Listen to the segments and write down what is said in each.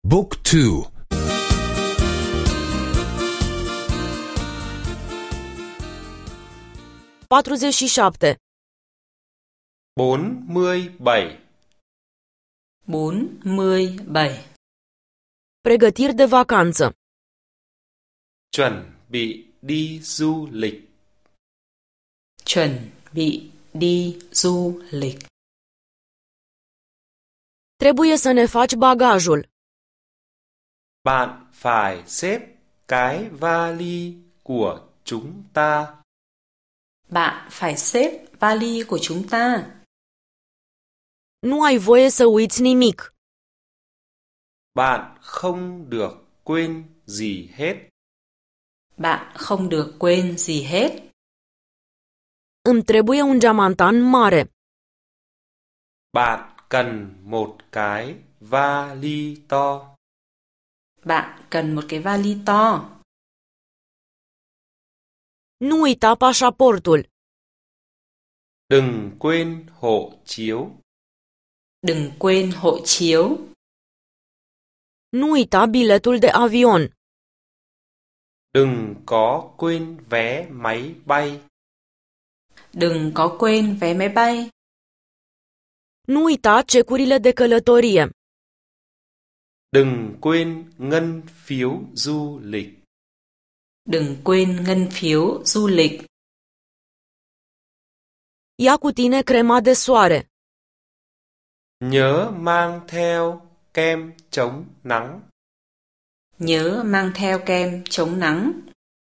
Book 2. 47. 47. 47. Pregătiri de vacanță. Chuẩn bị đi du lịch. Chuẩn bị đi du lịch. Trebuie să ne faci bagajul. Bạn phải xếp cái vali của chúng ta. Bạn phải xếp vali của chúng ta. Nu ai voie să uiți nimic. Bạn không được quên gì hết. Bạn không được quên gì hết. Îmi trebuie un geamantan mare. Bạn cần một cái vali to. Bạn cần một cái vali to. Nu uita pașaportul. Đừng quên hộ chiếu. Đừng quên hộ chiếu. Nu uita biletul de avion. Đừng có quên vé máy bay. Đừng có quên vé máy bay. Nu uita cecurile de călătorie. Đừng quên ngân phiếu du lịch. Đừng quên ngân phiếu du lịch. Ia cu tine crema de soare. Nhớ mang theo kem chống nắng. Nhớ mang theo kem chống nắng.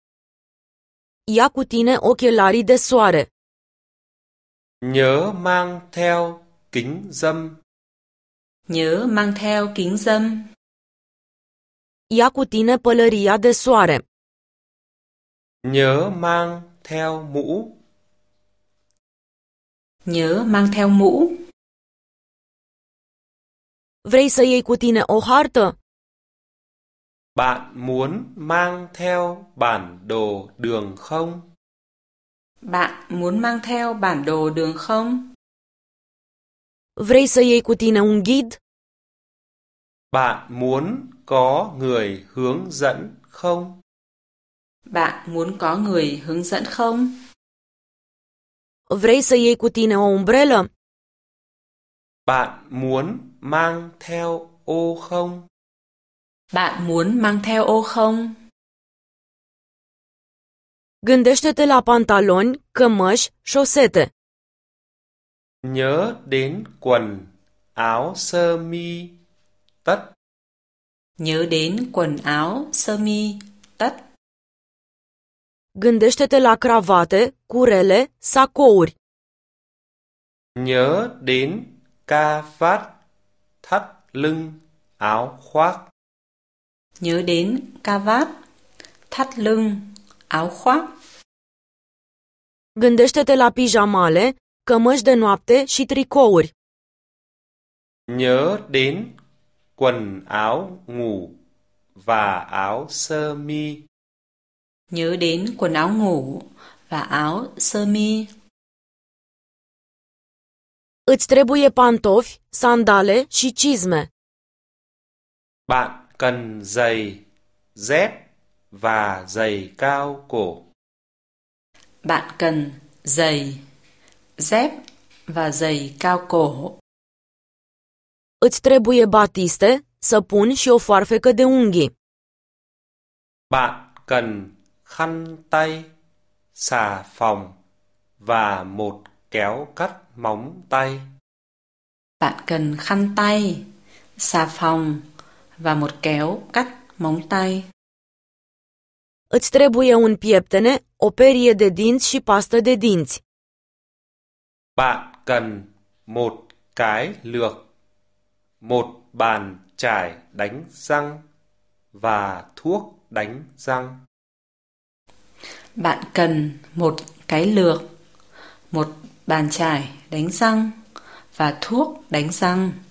Ia cu tine ochelarii de soare. Nhớ mang theo kính râm. Nhớ mang theo kính râm. Ia cu tine pălăria de soare. Nhớ mang theo mũ. Nhớ mang theo mũ. Vrei să iei cu tine o hartă? Bạn muốn mang theo bản đồ đường không? Bạn muốn mang theo bản đồ đường không? Vrei să iei cu tine un ghid? Bạn muốn có người hướng dẫn không? Bạn muốn có người hướng dẫn không? Vrei să iei cu tine o umbrelă? Bạn muốn mang theo ô không? Bạn muốn mang theo ô không? Gândește-te la pantaloni, cămăși, șosete. Nhớ đến quần, áo sơ mi, tất. Nhớ đến quần áo, sơ mi, tất. Gândește-te la cravate, curele, sacouri. Nhớ đến ca vát, thắt lưng, áo khoác. Nhớ đến cà vạt, thắt lưng, áo khoác. Gândește-te la pijamale, cămăși de noapte și tricouri. Nhớ đến quần áo ngủ và áo sơ mi. Nhớ đến quần áo ngủ và áo sơ mi. Îți trebuie pantofi, sandale și cizme. Bạn cần giày, dép và giày cao cổ. Bạn cần giày, dép và giày cao cổ. Îți trebuie batiste, săpun și o foarfecă de unghii. Bạn cần khăn tay, xà phòng và một kéo cắt móng tay. Bạn cần khăn tay, xà phòng và một kéo cắt móng tay. Îți trebuie un pieptene, o perie de dinți și pastă de dinți. Bạn cần một cái lược, một bàn chải đánh răng và thuốc đánh răng. Bạn cần một cái lược, một bàn chải đánh răng và thuốc đánh răng.